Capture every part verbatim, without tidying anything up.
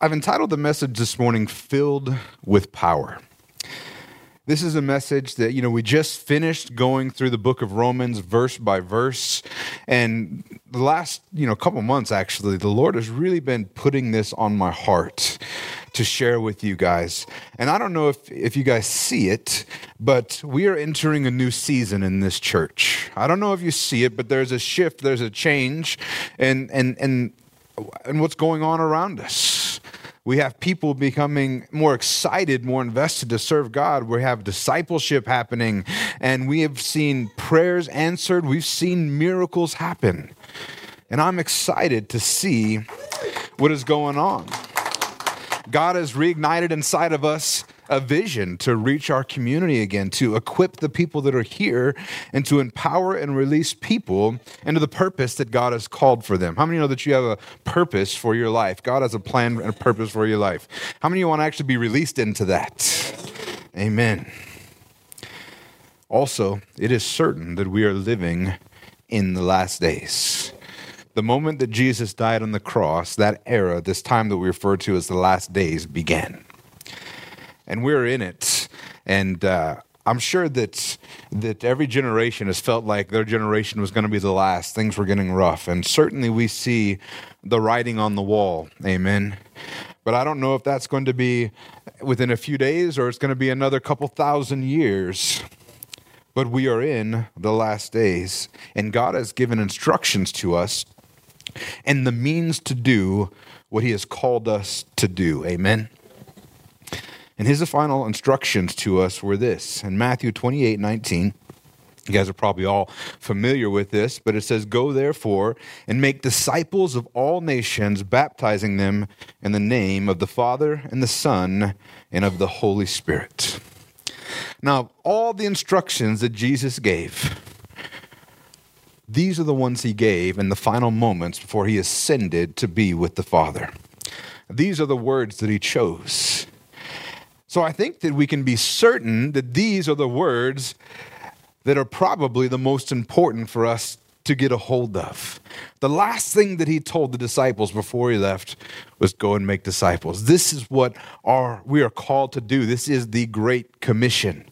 I've entitled the message this morning, Filled with Power. This is a message that, you know, we just finished going through the book of Romans verse by verse. And the last, you know, couple months, actually, the Lord has really been putting this on my heart to share with you guys. And I don't know if, if you guys see it, but we are entering a new season in this church. I don't know if you see it, but there's a shift, there's a change, and and and and what's going on around us. We have people becoming more excited, more invested to serve God. We have discipleship happening, and we have seen prayers answered. We've seen miracles happen. And I'm excited to see what is going on. God has reignited inside of us a vision to reach our community again, to equip the people that are here, and to empower and release people into the purpose that God has called for them. How many know that you have a purpose for your life? God has a plan and a purpose for your life. How many of you want to actually be released into that? Amen. Also, it is certain that we are living in the last days. The moment that Jesus died on the cross, that era, this time that we refer to as the last days, began. And we're in it, and uh, I'm sure that that every generation has felt like their generation was going to be the last. Things were getting rough, and certainly we see the writing on the wall, amen? But I don't know if that's going to be within a few days or it's going to be another couple thousand years. But we are in the last days, and God has given instructions to us and the means to do what He has called us to do, amen? And His final instructions to us were this. In Matthew twenty-eight nineteen, you guys are probably all familiar with this, but it says, "Go therefore and make disciples of all nations, baptizing them in the name of the Father and the Son and of the Holy Spirit." Now, all the instructions that Jesus gave, these are the ones He gave in the final moments before He ascended to be with the Father. These are the words that He chose. So I think that we can be certain that these are the words that are probably the most important for us to get a hold of. The last thing that He told the disciples before He left was go and make disciples. This is what our, we are called to do. This is the Great Commission.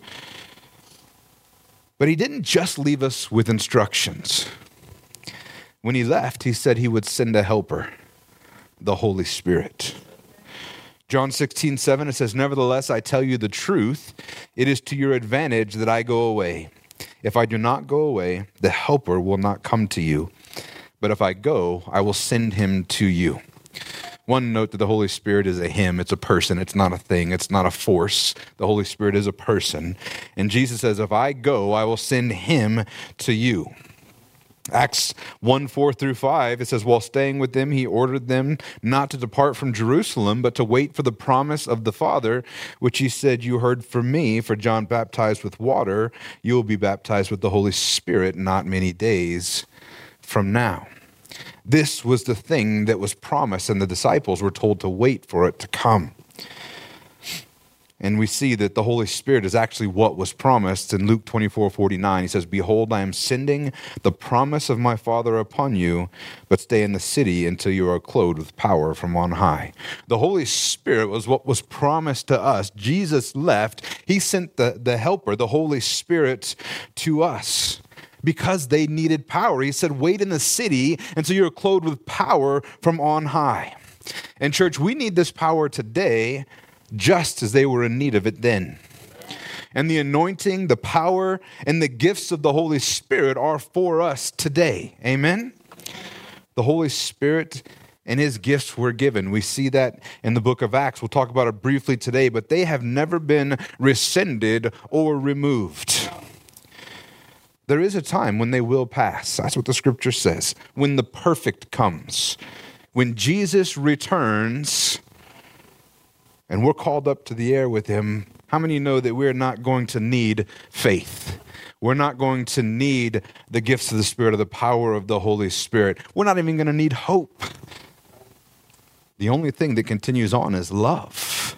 But He didn't just leave us with instructions. When He left, He said He would send a helper, the Holy Spirit. John sixteen seven, it says, "Nevertheless, I tell you the truth, it is to your advantage that I go away. If I do not go away, the helper will not come to you. But if I go, I will send him to you." One note that the Holy Spirit is a him. It's a person. It's not a thing. It's not a force. The Holy Spirit is a person. And Jesus says, if I go, I will send him to you. Acts one, four through five, it says, "While staying with them, He ordered them not to depart from Jerusalem, but to wait for the promise of the Father, which He said, 'You heard from me, for John baptized with water. You will be baptized with the Holy Spirit not many days from now.'" This was the thing that was promised, and the disciples were told to wait for it to come. And we see that the Holy Spirit is actually what was promised in Luke twenty-four forty-nine. He says, "Behold, I am sending the promise of my Father upon you, but stay in the city until you are clothed with power from on high." The Holy Spirit was what was promised to us. Jesus left. He sent the, the helper, the Holy Spirit, to us because they needed power. He said, wait in the city until you're clothed with power from on high. And church, we need this power today, just as they were in need of it then. And the anointing, the power, and the gifts of the Holy Spirit are for us today. Amen? The Holy Spirit and His gifts were given. We see that in the book of Acts. We'll talk about it briefly today, but they have never been rescinded or removed. There is a time when they will pass. That's what the scripture says. When the perfect comes. When Jesus returns, and we're called up to the air with Him, how many know that we're not going to need faith? We're not going to need the gifts of the Spirit or the power of the Holy Spirit. We're not even going to need hope. The only thing that continues on is love.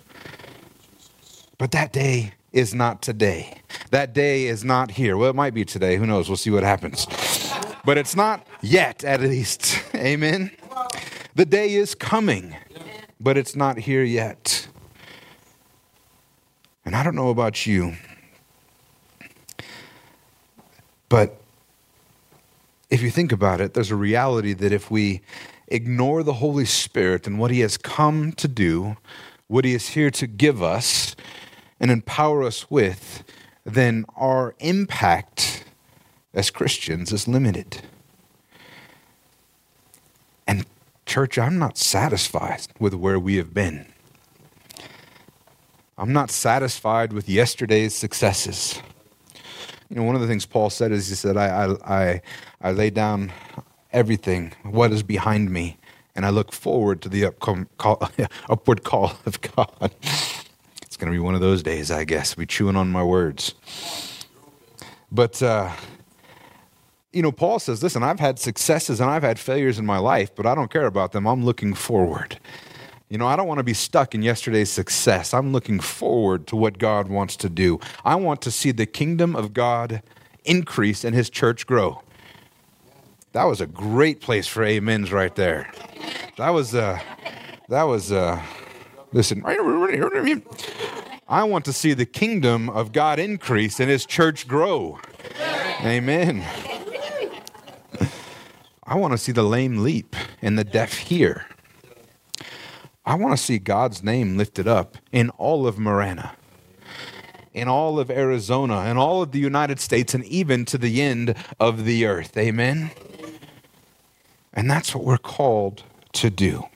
But that day is not today. That day is not here. Well, it might be today. Who knows? We'll see what happens. But it's not yet, at least. Amen? The day is coming. but it's not here yet. And I don't know about you, but if you think about it, there's a reality that if we ignore the Holy Spirit and what he has come to do, what he is here to give us and empower us with, then our impact as Christians is limited. And church, I'm not satisfied with where we have been. I'm not satisfied with yesterday's successes. You know, one of the things Paul said is he said, I, I, I, I lay down everything, what is behind me, and I look forward to the upcom- call, upward call of God. It's going to be one of those days, I guess. Be chewing on my words. But, uh, you know, Paul says, listen, I've had successes and I've had failures in my life, but I don't care about them. I'm looking forward. You know, I don't want to be stuck in yesterday's success. I'm looking forward to what God wants to do. I want to see the kingdom of God increase and his church grow. That was a great place for amens right there. That was, uh, that was, uh, listen, I want to see the kingdom of God increase and his church grow. Amen. I want to see the lame leap and the deaf hear. I want to see God's name lifted up in all of Marana, in all of Arizona, in all of the United States, and even to the end of the earth. Amen? And that's what we're called to do.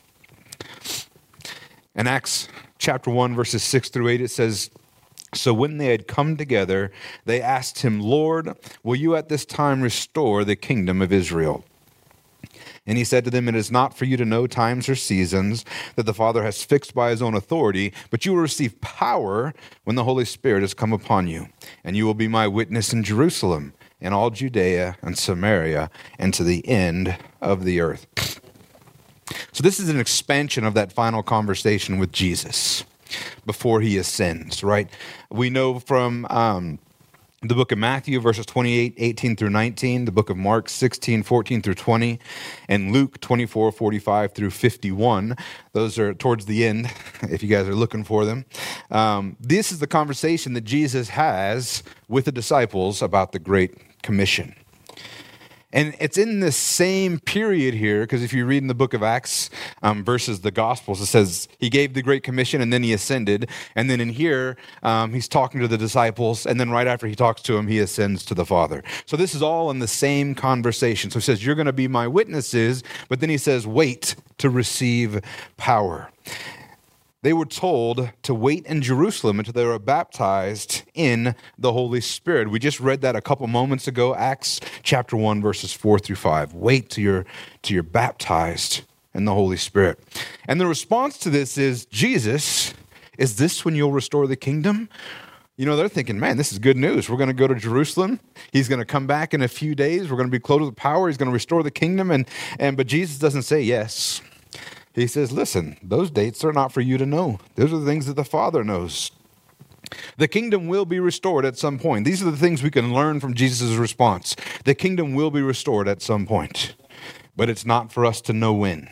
In Acts chapter one, verses six through eight, it says, so when they had come together, they asked him, Lord, will you at this time restore the kingdom of Israel? And he said to them, it is not for you to know times or seasons that the Father has fixed by his own authority, but you will receive power when the Holy Spirit has come upon you. And you will be my witness in Jerusalem, in all Judea and Samaria, and to the end of the earth. So this is an expansion of that final conversation with Jesus before he ascends, right? We know from Um, the book of Matthew, verses twenty-eight, eighteen through nineteen, the book of Mark, sixteen, fourteen through twenty, and Luke, twenty-four, forty-five through fifty-one. Those are towards the end, if you guys are looking for them. Um, this is the conversation that Jesus has with the disciples about the Great Commission. And it's in this same period here, because if you read in the book of Acts um, versus the Gospels, it says he gave the Great Commission and then he ascended. And then in here, um, he's talking to the disciples. And then right after he talks to them, he ascends to the Father. So this is all in the same conversation. So he says, you're going to be my witnesses. But then he says, wait to receive power. They were told to wait in Jerusalem until they were baptized in the Holy Spirit. We just read that a couple moments ago, Acts chapter one, verses four through five. Wait till you're, till you're baptized in the Holy Spirit. And the response to this is, Jesus, is this when you'll restore the kingdom? You know, they're thinking, man, this is good news. We're going to go to Jerusalem. He's going to come back in a few days. We're going to be clothed with power. He's going to restore the kingdom. And, and but Jesus doesn't say yes. He says, listen, those dates are not for you to know. Those are the things that the Father knows. The kingdom will be restored at some point. These are the things we can learn from Jesus' response. The kingdom will be restored at some point, but it's not for us to know when.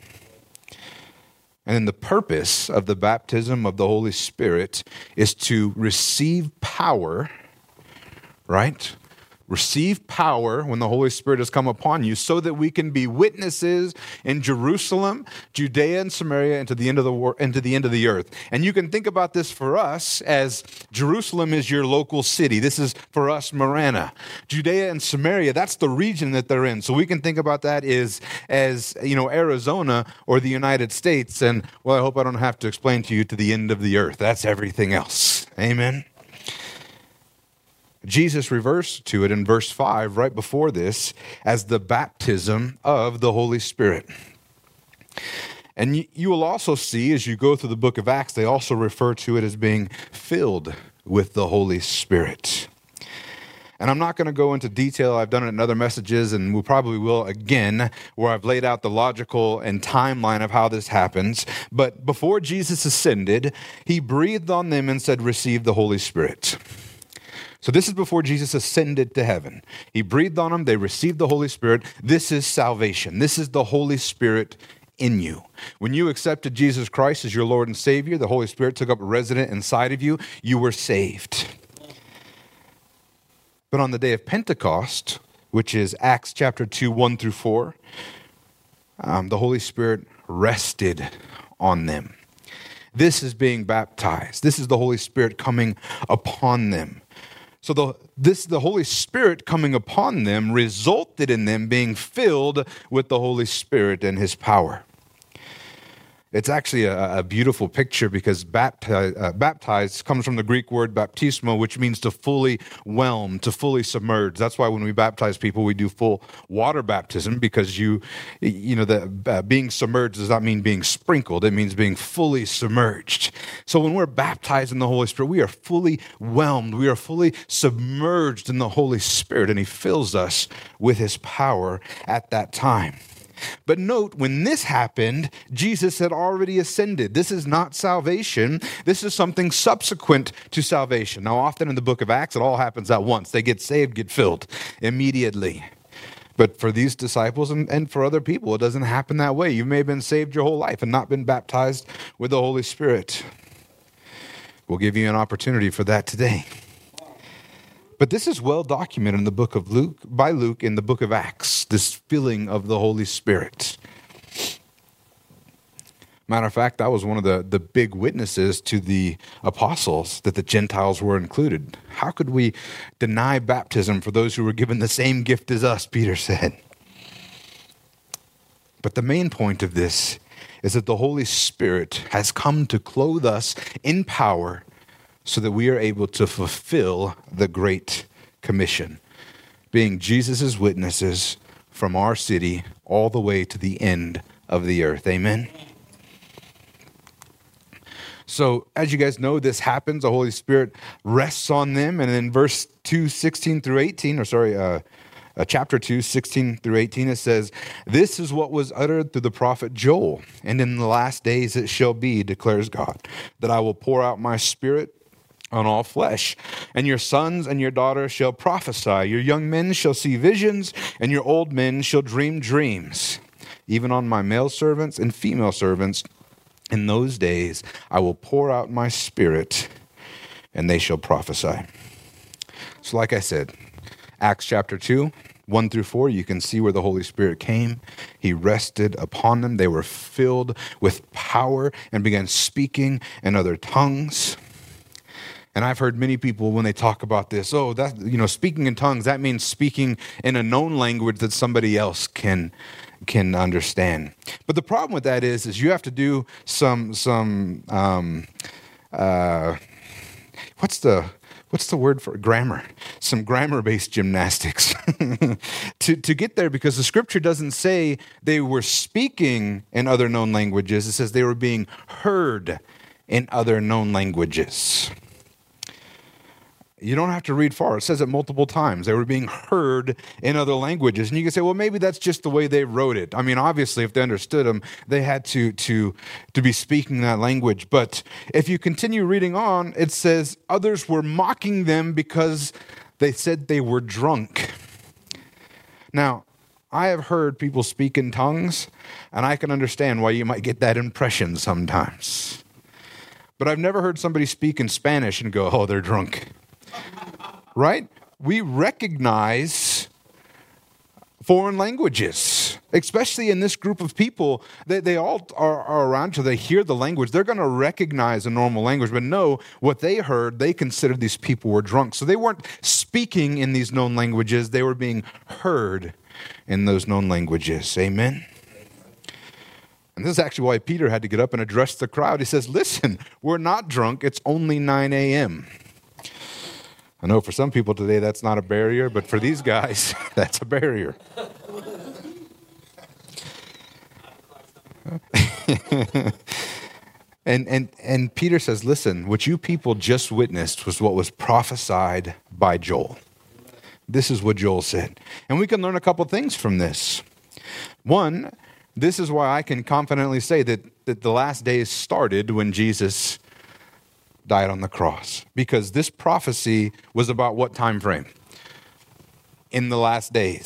And then the purpose of the baptism of the Holy Spirit is to receive power, right? Receive power when the Holy Spirit has come upon you so that we can be witnesses in Jerusalem, Judea, and Samaria, and to the end of the wor- and to the end of the earth. And you can think about this for us as Jerusalem is your local city. This is for us Marana. Judea and Samaria, that's the region that they're in. So we can think about that as, as you know, Arizona or the United States. And, well, I hope I don't have to explain to you to the end of the earth. That's everything else. Amen. Jesus reversed to it in verse five, right before this, as the baptism of the Holy Spirit. And you, you will also see, as you go through the book of Acts, they also refer to it as being filled with the Holy Spirit. And I'm not going to go into detail. I've done it in other messages, and we probably will again, where I've laid out the logical and timeline of how this happens. But before Jesus ascended, he breathed on them and said, receive the Holy Spirit. So this is before Jesus ascended to heaven. He breathed on them. They received the Holy Spirit. This is salvation. This is the Holy Spirit in you. When you accepted Jesus Christ as your Lord and Savior, the Holy Spirit took up resident inside of you, you were saved. But on the day of Pentecost, which is Acts chapter two, one through four, um, the Holy Spirit rested on them. This is being baptized. This is the Holy Spirit coming upon them. So the this the Holy Spirit coming upon them resulted in them being filled with the Holy Spirit and His power. It's actually a, a beautiful picture because baptize, uh, baptized comes from the Greek word baptismo, which means to fully whelm, to fully submerge. That's why when we baptize people, we do full water baptism, because you, you know, the uh, being submerged does not mean being sprinkled. It means being fully submerged. So when we're baptized in the Holy Spirit, we are fully whelmed. We are fully submerged in the Holy Spirit, and He fills us with His power at that time. But note, when this happened, Jesus had already ascended. This is not salvation. This is something subsequent to salvation. Now, often in the book of Acts, it all happens at once. They get saved, get filled immediately. But for these disciples and, and for other people, it doesn't happen that way. You may have been saved your whole life and not been baptized with the Holy Spirit. We'll give you an opportunity for that today. But this is well documented in the book of Luke, by Luke in the book of Acts, this filling of the Holy Spirit. Matter of fact, that was one of the, the big witnesses to the apostles, that the Gentiles were included. How could we deny baptism for those who were given the same gift as us, Peter said. But the main point of this is that the Holy Spirit has come to clothe us in power so that we are able to fulfill the Great Commission, being Jesus' witnesses from our city all the way to the end of the earth. Amen? So, as you guys know, this happens. The Holy Spirit rests on them. And in verse two, sixteen through eighteen, or sorry, uh, uh, chapter two, sixteen through eighteen, it says, "This is what was uttered through the prophet Joel. And in the last days it shall be, declares God, that I will pour out my Spirit on all flesh, and your sons and your daughters shall prophesy. Your young men shall see visions, and your old men shall dream dreams. Even on my male servants and female servants, in those days I will pour out my Spirit, and they shall prophesy." So like I said, Acts chapter two, one through four, you can see where the Holy Spirit came. He rested upon them. They were filled with power and began speaking in other tongues. And I've heard many people when they talk about this, oh, that, you know, speaking in tongues, that means speaking in a known language that somebody else can can understand. But the problem with that is, is you have to do some some um, uh, what's the what's the word for grammar? Some grammar-based gymnastics to to get there, because the Scripture doesn't say they were speaking in other known languages. It says they were being heard in other known languages. You don't have to read far. It says it multiple times. They were being heard in other languages. And you can say, well, maybe that's just the way they wrote it. I mean, obviously, if they understood them, they had to, to, to be speaking that language. But if you continue reading on, it says others were mocking them because they said they were drunk. Now, I have heard people speak in tongues, and I can understand why you might get that impression sometimes. But I've never heard somebody speak in Spanish and go, oh, they're drunk. Right? We recognize foreign languages, especially in this group of people. They, they all are, are around till they hear the language. They're going to recognize a normal language, but no, what they heard, they considered these people were drunk. So they weren't speaking in these known languages. They were being heard in those known languages. Amen? And this is actually why Peter had to get up and address the crowd. He says, listen, we're not drunk. It's only nine a.m. I know for some people today that's not a barrier, but for these guys, that's a barrier. and, and, and Peter says, listen, what you people just witnessed was what was prophesied by Joel. This is what Joel said. And we can learn a couple things from this. One, this is why I can confidently say that, that the last days started when Jesus died on the cross, because this prophecy was about what time frame? In the last days.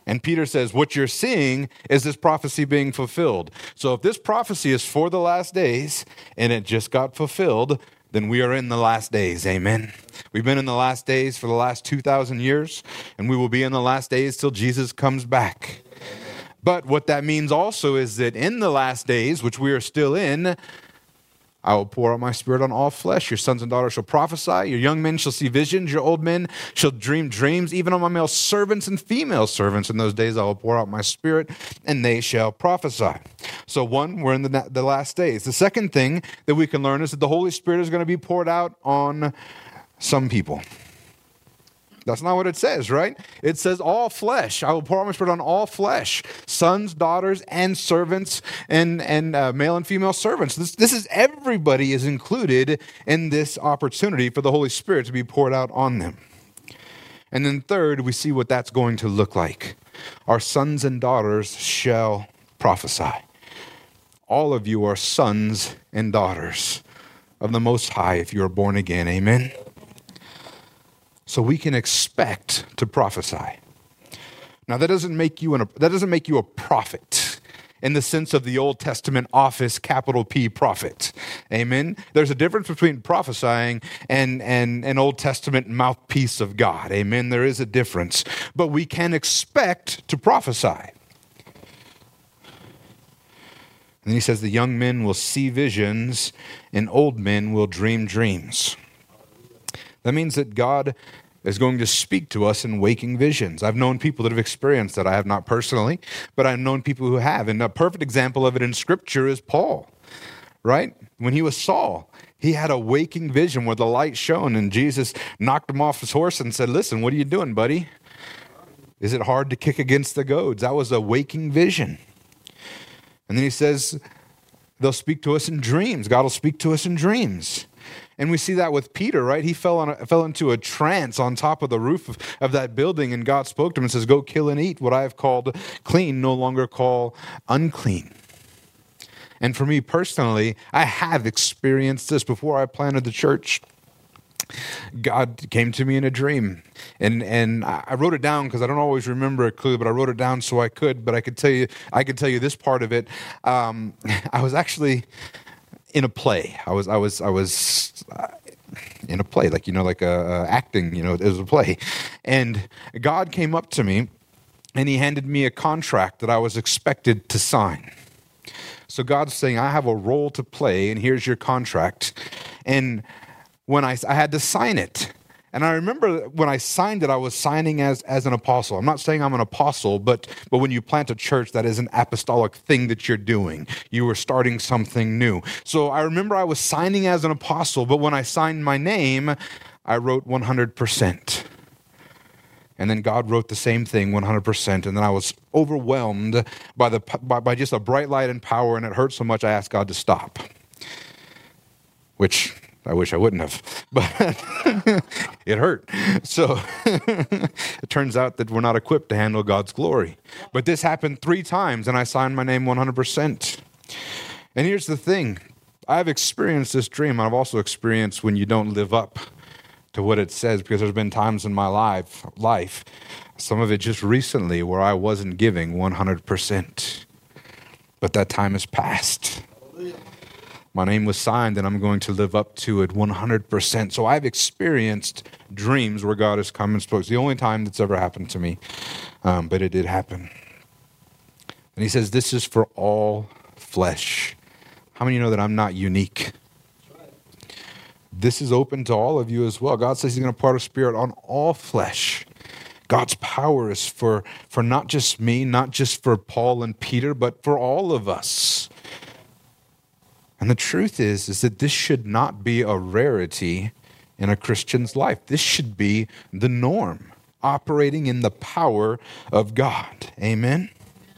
And Peter says, what you're seeing is this prophecy being fulfilled. So if this prophecy is for the last days and it just got fulfilled, then we are in the last days. Amen. We've been in the last days for the last two thousand years, and we will be in the last days till Jesus comes back. But what that means also is that in the last days, which we are still in, I will pour out my spirit on all flesh. Your sons and daughters shall prophesy. Your young men shall see visions. Your old men shall dream dreams. Even on my male servants and female servants in those days I will pour out my spirit, and they shall prophesy. So one, we're in the, the last days. The second thing that we can learn is that the Holy Spirit is going to be poured out on some people. That's not what it says, right? It says all flesh. I will pour out my spirit on all flesh. Sons, daughters, and servants, and, and uh, male and female servants. This, this is everybody is included in this opportunity for the Holy Spirit to be poured out on them. And then third, we see what that's going to look like. Our sons and daughters shall prophesy. All of you are sons and daughters of the Most High if you are born again. Amen? So we can expect to prophesy. Now that doesn't make you an, that doesn't make you a prophet in the sense of the Old Testament office, capital P, prophet. Amen. There's a difference between prophesying and, and an Old Testament mouthpiece of God. Amen. There is a difference. But we can expect to prophesy. And then he says the young men will see visions and old men will dream dreams. That means that God is going to speak to us in waking visions. I've known people that have experienced that. I have not personally, but I've known people who have. And a perfect example of it in Scripture is Paul, right? When he was Saul, he had a waking vision where the light shone and Jesus knocked him off his horse and said, listen, what are you doing, buddy? Is it hard to kick against the goads? That was a waking vision. And then he says, they'll speak to us in dreams. God will speak to us in dreams. And we see that with Peter, right? He fell on a, fell into a trance on top of the roof of, of that building, and God spoke to him and says, go kill and eat. What I have called clean, no longer call unclean. And for me personally, I have experienced this before I planted the church. God came to me in a dream, and and I wrote it down because I don't always remember it clearly, but I wrote it down so I could. But I could tell you, I could tell you this part of it. Um, I was actually in a play. I was, I was, I was uh, in a play, like, you know, like a, a acting, you know, it was a play. And God came up to me and he handed me a contract that I was expected to sign. So God's saying, I have a role to play and here's your contract. And when I, I had to sign it, and I remember when I signed it, I was signing as, as an apostle. I'm not saying I'm an apostle, but, but when you plant a church, that is an apostolic thing that you're doing. You were starting something new. So I remember I was signing as an apostle, but when I signed my name, I wrote one hundred percent. And then God wrote the same thing, one hundred percent. And then I was overwhelmed by, the, by, by just a bright light and power, and it hurt so much I asked God to stop. Which I wish I wouldn't have, but it hurt. So it turns out that we're not equipped to handle God's glory. But this happened three times, and I signed my name one hundred percent. And here's the thing. I've experienced this dream. I've also experienced when you don't live up to what it says, because there's been times in my life, life, some of it just recently, where I wasn't giving one hundred percent. But that time has passed. My name was signed, and I'm going to live up to it one hundred percent. So I've experienced dreams where God has come and spoke. It's the only time that's ever happened to me, um, but it did happen. And he says, this is for all flesh. How many of you know that I'm not unique? This is open to all of you as well. God says he's going to pour out his spirit on all flesh. God's power is for, for not just me, not just for Paul and Peter, but for all of us. And the truth is, is that this should not be a rarity in a Christian's life. This should be the norm, operating in the power of God. Amen?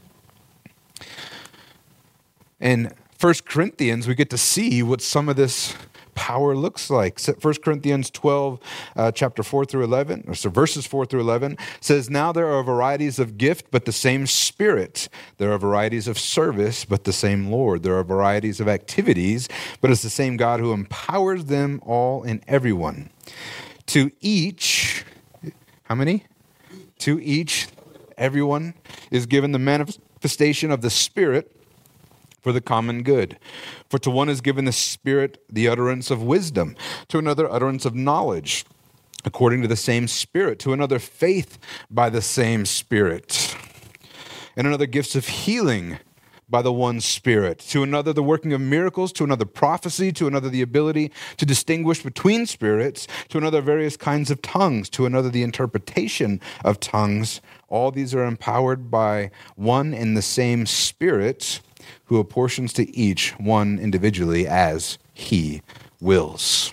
In First Corinthians, we get to see what some of this power looks like. First Corinthians twelve, uh, chapter four through eleven, or so verses four through eleven, says, now there are varieties of gift, but the same Spirit. There are varieties of service, but the same Lord. There are varieties of activities, but it's the same God who empowers them all and everyone. To each, how many? To each, Everyone is given the manifestation of the Spirit for the common good. For to one is given the Spirit the utterance of wisdom, to another utterance of knowledge, according to the same Spirit, to another faith by the same Spirit, and another gifts of healing by the one Spirit, to another the working of miracles, to another prophecy, to another the ability to distinguish between spirits, to another various kinds of tongues, to another the interpretation of tongues. All these are empowered by one and the same Spirit, who apportions to each one individually as he wills.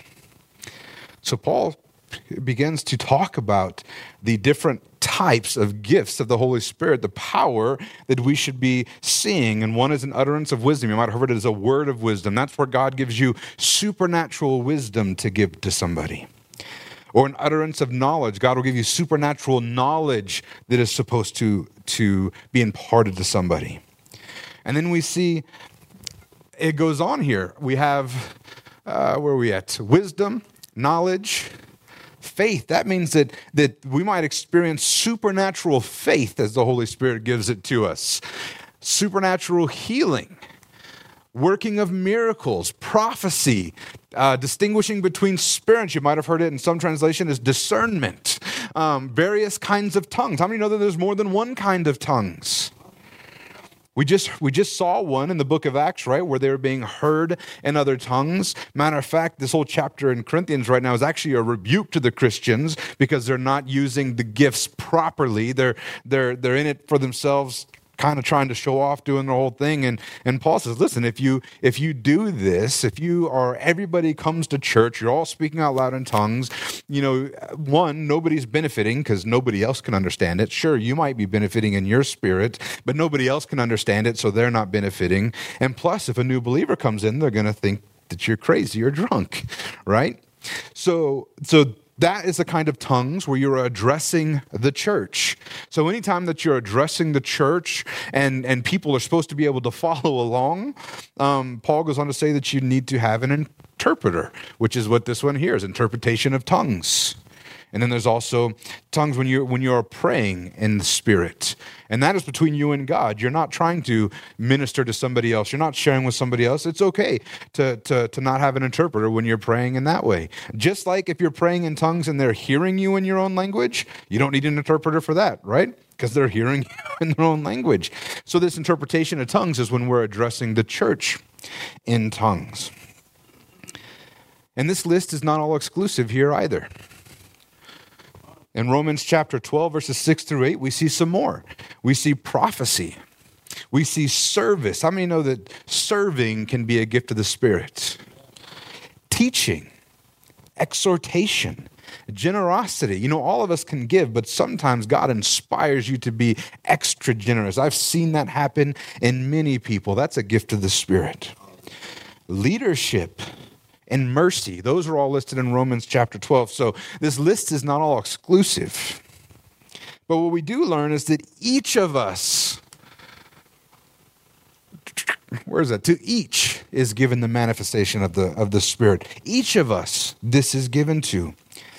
So Paul begins to talk about the different types of gifts of the Holy Spirit, the power that we should be seeing. And one is an utterance of wisdom. You might have heard it as a word of wisdom. That's where God gives you supernatural wisdom to give to somebody. Or an utterance of knowledge. God will give you supernatural knowledge that is supposed to, to be imparted to somebody. And then we see, it goes on here. We have, uh, where are we at? Wisdom, knowledge, faith. That means that, that we might experience supernatural faith as the Holy Spirit gives it to us. Supernatural healing, working of miracles, prophecy, uh, distinguishing between spirits. You might have heard it in some translation as discernment. Um, various kinds of tongues. How many know that there's more than one kind of tongues? We just we just saw one in the book of Acts, right, where they were being heard in other tongues. Matter of fact, this whole chapter in Corinthians right now is actually a rebuke to the Christians because they're not using the gifts properly. They're they're they're in it for themselves, kind of trying to show off, doing the whole thing. And and Paul says, listen, if you if you do this, if you are, everybody comes to church, you're all speaking out loud in tongues, you know, one, nobody's benefiting because nobody else can understand it. Sure, you might be benefiting in your spirit, but nobody else can understand it, so they're not benefiting. And plus, if a new believer comes in, they're going to think that you're crazy or drunk, right? So, so that is the kind of tongues where you're addressing the church. So anytime that you're addressing the church and, and people are supposed to be able to follow along, um, Paul goes on to say that you need to have an interpreter, which is what this one here is, interpretation of tongues. And then there's also tongues when you're, when you're praying in the Spirit. And that is between you and God. You're not trying to minister to somebody else. You're not sharing with somebody else. It's okay to, to, to not have an interpreter when you're praying in that way. Just like if you're praying in tongues and they're hearing you in your own language, you don't need an interpreter for that, right? Because they're hearing you in their own language. So this interpretation of tongues is when we're addressing the church in tongues. And this list is not all exclusive here either. In Romans chapter twelve, verses six through eight, we see some more. We see prophecy. We see service. How many know that serving can be a gift of the Spirit? Teaching, exhortation, generosity. You know, all of us can give, but sometimes God inspires you to be extra generous. I've seen that happen in many people. That's a gift of the Spirit. Leadership and mercy. Those are all listed in Romans chapter twelve. So this list is not all exclusive. But what we do learn is that each of us, where is that? To each is given the manifestation of the, of the Spirit. Each of us, this is given to.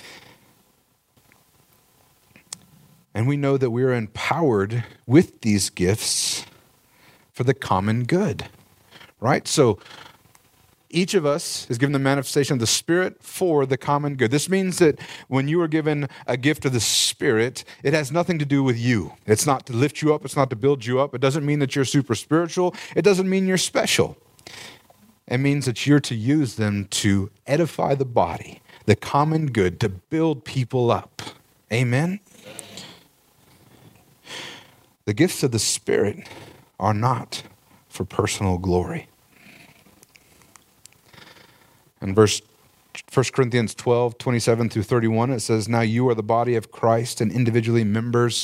And we know that we are empowered with these gifts for the common good, right? So each of us is given the manifestation of the Spirit for the common good. This means that when you are given a gift of the Spirit, it has nothing to do with you. It's not to lift you up. It's not to build you up. It doesn't mean that you're super spiritual. It doesn't mean you're special. It means that you're to use them to edify the body, the common good, to build people up. Amen? The gifts of the Spirit are not for personal glory. In verse First Corinthians twelve, twenty-seven through thirty-one, it says, now you are the body of Christ and individually members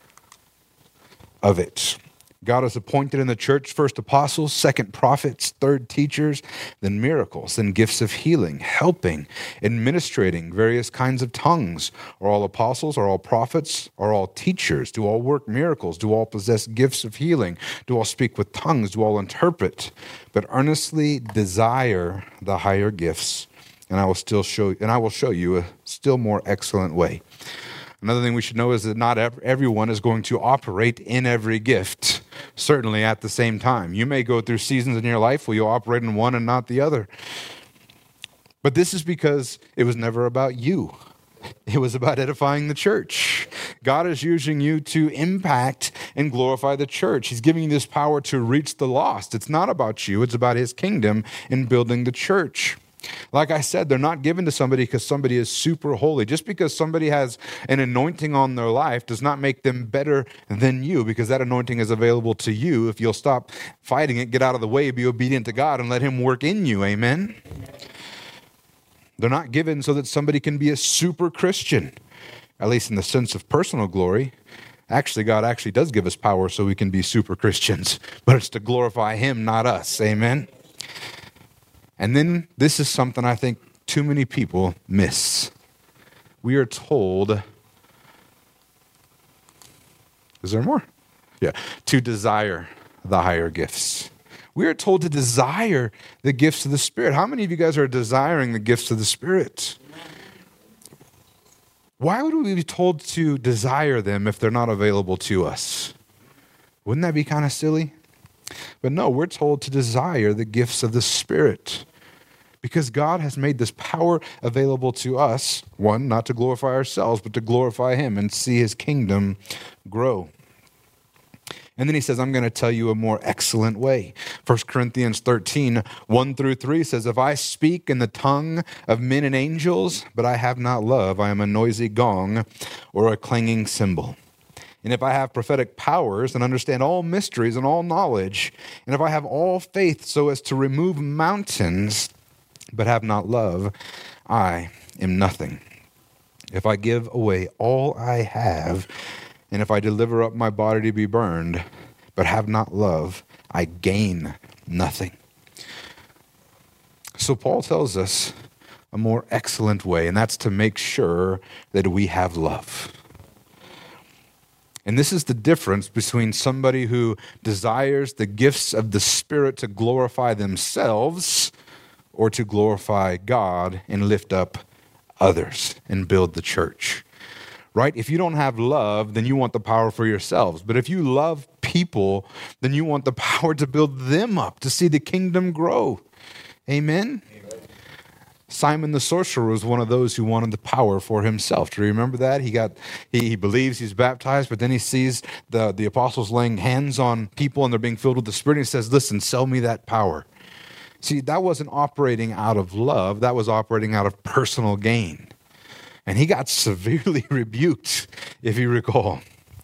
of it. God has appointed in the church first apostles, second prophets, third teachers, then miracles, then gifts of healing, helping, administrating various kinds of tongues. Are all apostles? Are all prophets? Are all teachers? Do all work miracles? Do all possess gifts of healing? Do all speak with tongues? Do all interpret? But earnestly desire the higher gifts, and I will still show and I will show you a still more excellent way. Another thing we should know is that not ev- everyone is going to operate in every gift, certainly at the same time. You may go through seasons in your life where you operate in one and not the other. But this is because it was never about you. It was about edifying the church. God is using you to impact and glorify the church. He's giving you this power to reach the lost. It's not about you. It's about his kingdom and building the church. Like I said, they're not given to somebody because somebody is super holy. Just because somebody has an anointing on their life does not make them better than you, because that anointing is available to you if you'll stop fighting it, get out of the way, be obedient to God, and let him work in you. Amen? They're not given so that somebody can be a super Christian, at least in the sense of personal glory. Actually, God actually does give us power so we can be super Christians, but it's to glorify him, not us. Amen? And then this is something I think too many people miss. We are told, is there more? Yeah, to desire the higher gifts. We are told to desire the gifts of the Spirit. How many of you guys are desiring the gifts of the Spirit? Why would we be told to desire them if they're not available to us? Wouldn't that be kind of silly? But no, we're told to desire the gifts of the Spirit because God has made this power available to us, one, not to glorify ourselves, but to glorify him and see his kingdom grow. And then he says, I'm going to tell you a more excellent way. First Corinthians thirteen, one through three says, if I speak in the tongue of men and angels, but I have not love, I am a noisy gong or a clanging cymbal. And if I have prophetic powers and understand all mysteries and all knowledge, and if I have all faith so as to remove mountains, but have not love, I am nothing. If I give away all I have, and if I deliver up my body to be burned, but have not love, I gain nothing. So Paul tells us a more excellent way, and that's to make sure that we have love. And this is the difference between somebody who desires the gifts of the Spirit to glorify themselves or to glorify God and lift up others and build the church. Right? If you don't have love, then you want the power for yourselves. But if you love people, then you want the power to build them up, to see the kingdom grow. Amen? Simon the sorcerer was one of those who wanted the power for himself. Do you remember that? He got he, he believes he's baptized, but then he sees the, the apostles laying hands on people and they're being filled with the Spirit. And he says, listen, sell me that power. See, that wasn't operating out of love. That was operating out of personal gain. And he got severely rebuked, if you recall.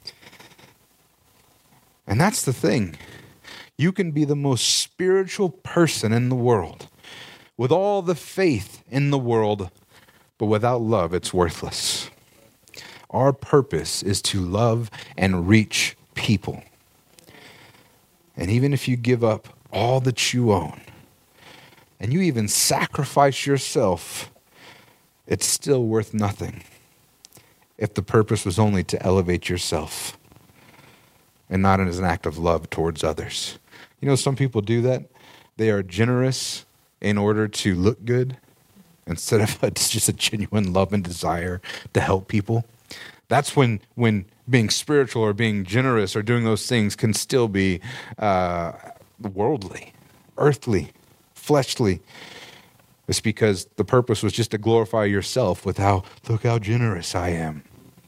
And that's the thing. You can be the most spiritual person in the world, with all the faith in the world, but without love, it's worthless. Our purpose is to love and reach people. And even if you give up all that you own, and you even sacrifice yourself, it's still worth nothing if the purpose was only to elevate yourself and not as an act of love towards others. You know, some people do that. They are generous in order to look good instead of it's just a genuine love and desire to help people. That's when when being spiritual or being generous or doing those things can still be uh, worldly, earthly, fleshly. It's because the purpose was just to glorify yourself with how, look how generous I am.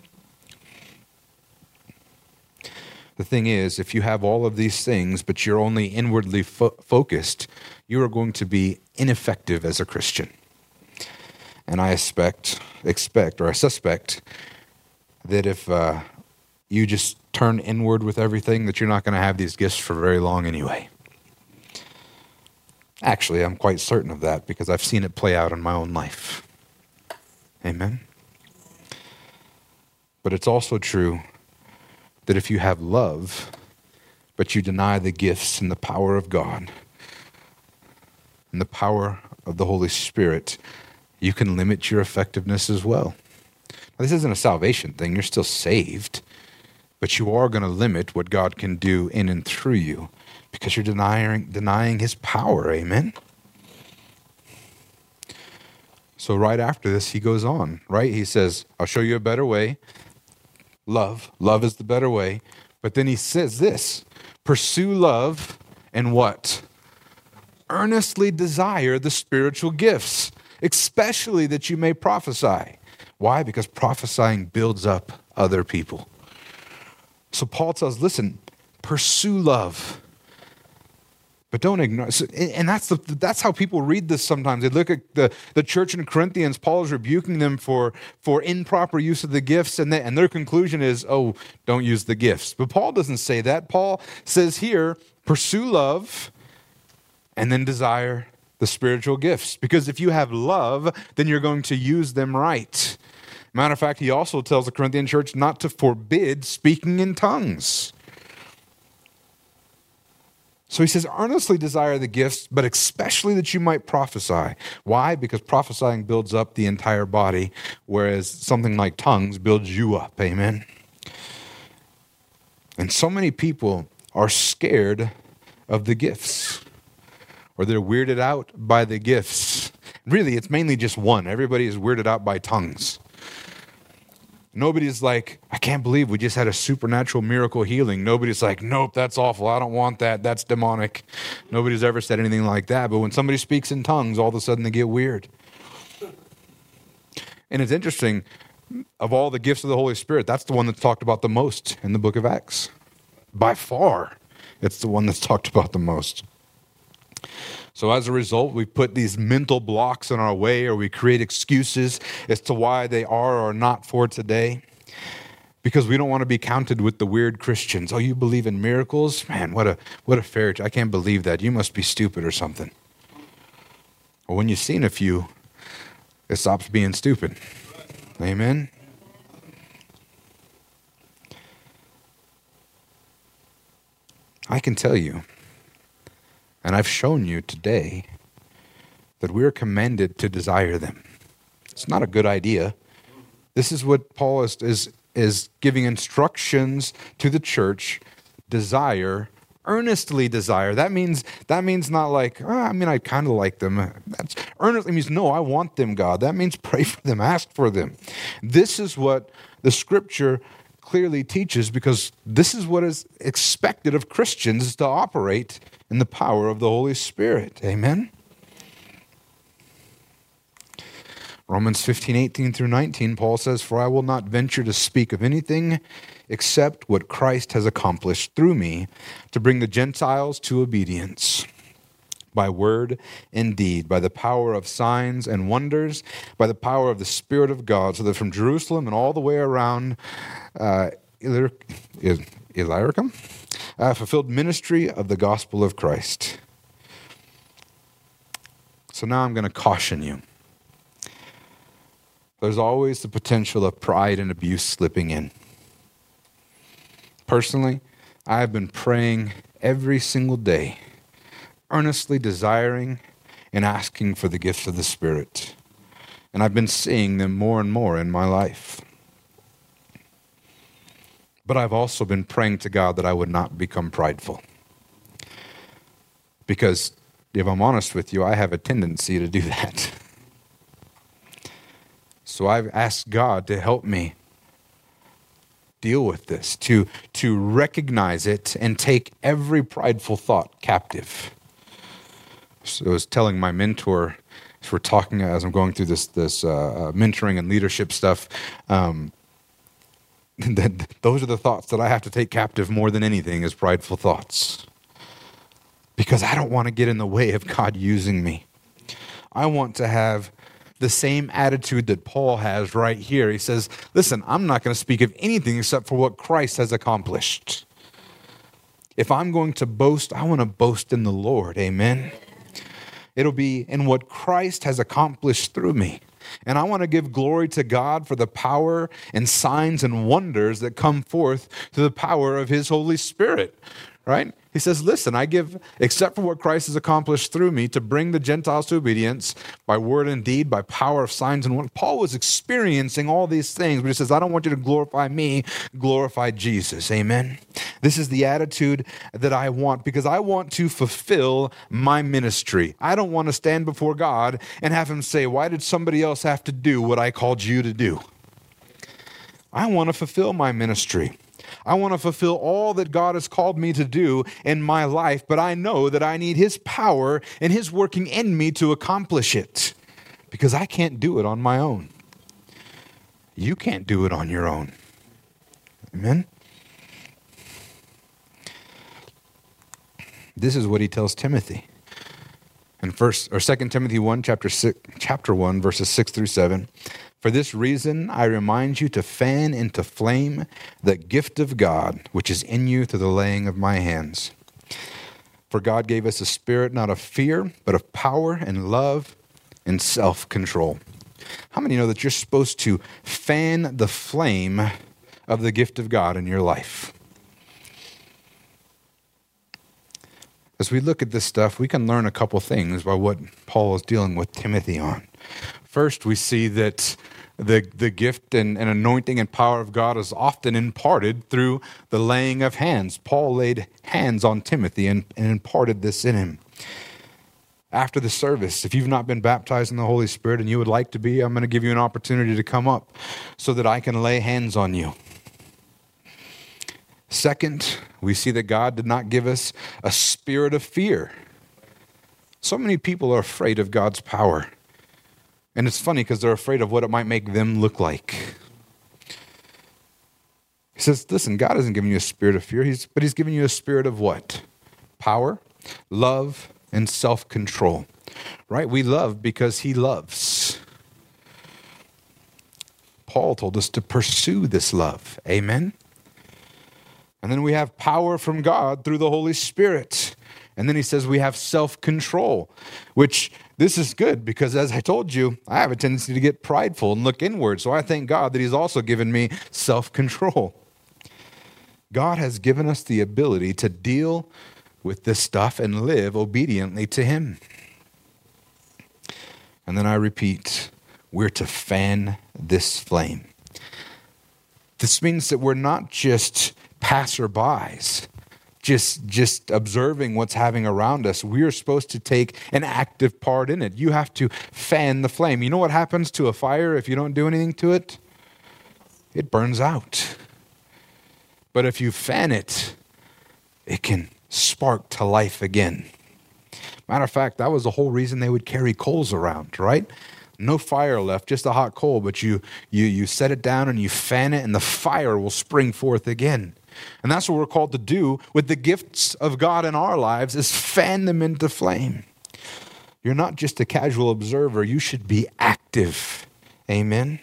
The thing is, if you have all of these things, but you're only inwardly fo- focused, you are going to be ineffective as a Christian. And I expect, expect, or I suspect that if uh, you just turn inward with everything, that you're not going to have these gifts for very long anyway. Actually, I'm quite certain of that because I've seen it play out in my own life. Amen? But it's also true that if you have love, but you deny the gifts and the power of God and the power of the Holy Spirit, you can limit your effectiveness as well. Now, this isn't a salvation thing. You're still saved, but you are going to limit what God can do in and through you because you're denying, denying his power. Amen? So right after this, he goes on, right? He says, I'll show you a better way. Love. Love is the better way. But then he says this, pursue love and what? Earnestly desire the spiritual gifts, especially that you may prophesy. Why? Because prophesying builds up other people. So Paul tells, listen, pursue love. But don't ignore it. And that's the, that's how people read this sometimes. They look at the, the church in Corinthians. Paul is rebuking them for, for improper use of the gifts, and, they, and their conclusion is, oh, don't use the gifts. But Paul doesn't say that. Paul says here, pursue love and then desire the spiritual gifts. Because if you have love, then you're going to use them right. Matter of fact, he also tells the Corinthian church not to forbid speaking in tongues. So he says, earnestly desire the gifts, but especially that you might prophesy. Why? Because prophesying builds up the entire body, whereas something like tongues builds you up. Amen? And so many people are scared of the gifts, or they're weirded out by the gifts. Really, it's mainly just one. Everybody is weirded out by tongues. Nobody's like, I can't believe we just had a supernatural miracle healing. Nobody's like, nope, that's awful. I don't want that. That's demonic. Nobody's ever said anything like that. But when somebody speaks in tongues, all of a sudden they get weird. And it's interesting, of all the gifts of the Holy Spirit, that's the one that's talked about the most in the book of Acts. By far, it's the one that's talked about the most. So as a result, we put these mental blocks in our way, or we create excuses as to why they are or not for today, because we don't want to be counted with the weird Christians. Oh, you believe in miracles? Man, what a what a fairy tale. I can't believe that. You must be stupid or something. Well, when you've seen a few, it stops being stupid. Amen? I can tell you, and I've shown you today, that we are commanded to desire them. It's not a good idea. This is what Paul is, is, is giving instructions to the church. Desire, earnestly desire. That means that means not like, oh, I mean, I kind of like them. That's, earnestly means, no, I want them, God. That means pray for them, ask for them. This is what the Scripture clearly teaches, because this is what is expected of Christians, is to operate in the power of the Holy Spirit. Amen? Romans fifteen, eighteen through nineteen, Paul says, for I will not venture to speak of anything except what Christ has accomplished through me to bring the Gentiles to obedience, by word and deed, by the power of signs and wonders, by the power of the Spirit of God, so that from Jerusalem and all the way around uh, Illyricum, uh, fulfilled ministry of the gospel of Christ. So now I'm going to caution you. There's always the potential of pride and abuse slipping in. Personally, I have been praying every single day, earnestly desiring and asking for the gifts of the Spirit. And I've been seeing them more and more in my life. But I've also been praying to God that I would not become prideful. Because if I'm honest with you, I have a tendency to do that. So I've asked God to help me deal with this, to, to recognize it and take every prideful thought captive. So I was telling my mentor, as we're talking, as I'm going through this this uh, mentoring and leadership stuff, um, that those are the thoughts that I have to take captive more than anything, is prideful thoughts. Because I don't want to get in the way of God using me. I want to have the same attitude that Paul has right here. He says, listen, I'm not going to speak of anything except for what Christ has accomplished. If I'm going to boast, I want to boast in the Lord. Amen. It'll be in what Christ has accomplished through me. And I want to give glory to God for the power and signs and wonders that come forth through the power of His Holy Spirit. Right? He says, listen, I give, except for what Christ has accomplished through me, to bring the Gentiles to obedience by word and deed, by power of signs and wonders. Paul was experiencing all these things, but he says, I don't want you to glorify me, glorify Jesus. Amen? This is the attitude that I want, because I want to fulfill my ministry. I don't want to stand before God and have Him say, why did somebody else have to do what I called you to do? I want to fulfill my ministry. I want to fulfill all that God has called me to do in my life, but I know that I need His power and His working in me to accomplish it, because I can't do it on my own. You can't do it on your own. Amen? This is what he tells Timothy. In first or Second Timothy one, chapter six, chapter one, verses six through seven. For this reason, I remind you to fan into flame the gift of God, which is in you through the laying of my hands. For God gave us a spirit not of fear, but of power and love and self-control. How many know that you're supposed to fan the flame of the gift of God in your life? As we look at this stuff, we can learn a couple things by what Paul is dealing with Timothy on. First, we see that the, the gift and, and anointing and power of God is often imparted through the laying of hands. Paul laid hands on Timothy and, and imparted this in him. After the service, if you've not been baptized in the Holy Spirit and you would like to be, I'm going to give you an opportunity to come up so that I can lay hands on you. Second, we see that God did not give us a spirit of fear. So many people are afraid of God's power. And it's funny because they're afraid of what it might make them look like. He says, listen, God hasn't given you a spirit of fear, he's, but He's given you a spirit of what? Power, love, and self-control. Right? We love because He loves. Paul told us to pursue this love. Amen? And then we have power from God through the Holy Spirit. And then he says we have self-control, which this is good because, as I told you, I have a tendency to get prideful and look inward. So I thank God that He's also given me self-control. God has given us the ability to deal with this stuff and live obediently to Him. And then I repeat, we're to fan this flame. This means that we're not just passerbys, just just observing what's happening around us. We are supposed to take an active part in it. You have to fan the flame. You know what happens to a fire if you don't do anything to it? It burns out. But if you fan it, it can spark to life again. Matter of fact, that was the whole reason they would carry coals around, right? No fire left, just a hot coal, but you you you set it down and you fan it and the fire will spring forth again. And that's what we're called to do with the gifts of God in our lives, is fan them into flame. You're not just a casual observer, you should be active. Amen?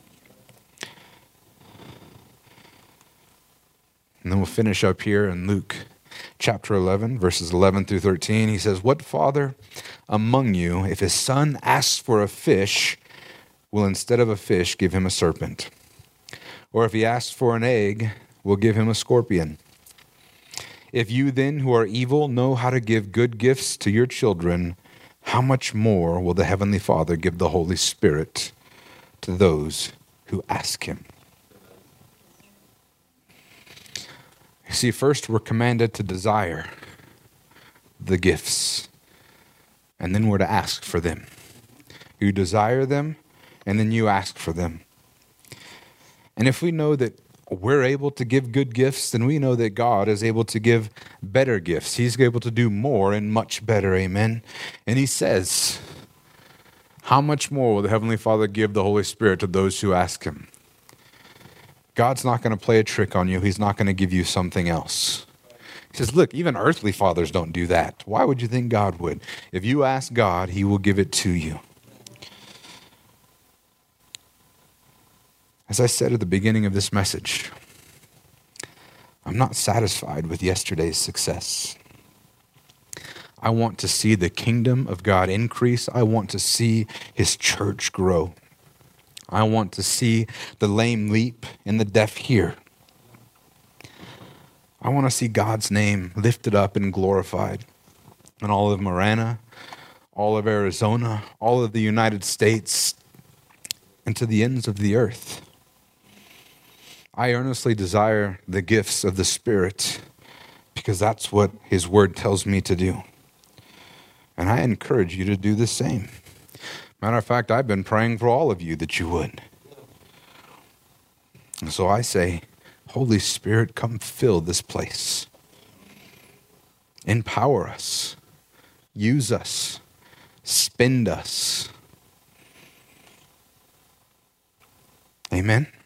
And then we'll finish up here in Luke chapter eleven, verses eleven through thirteen. He says, what father among you, if his son asks for a fish, will instead of a fish give him a serpent? Or if he asks for an egg, will give him a scorpion? If you then, who are evil, know how to give good gifts to your children, how much more will the Heavenly Father give the Holy Spirit to those who ask Him? You see, first we're commanded to desire the gifts, and then we're to ask for them. You desire them, and then you ask for them. And if we know that we're able to give good gifts, then we know that God is able to give better gifts. He's able to do more and much better, amen? And He says, how much more will the Heavenly Father give the Holy Spirit to those who ask Him? God's not going to play a trick on you. He's not going to give you something else. He says, look, even earthly fathers don't do that. Why would you think God would? If you ask God, He will give it to you. As I said at the beginning of this message, I'm not satisfied with yesterday's success. I want to see the kingdom of God increase. I want to see His church grow. I want to see the lame leap and the deaf hear. I want to see God's name lifted up and glorified in all of Marana, all of Arizona, all of the United States, and to the ends of the earth. I earnestly desire the gifts of the Spirit because that's what His Word tells me to do. And I encourage you to do the same. Matter of fact, I've been praying for all of you that you would. And so I say, Holy Spirit, come fill this place. Empower us. Use us. Spend us. Amen.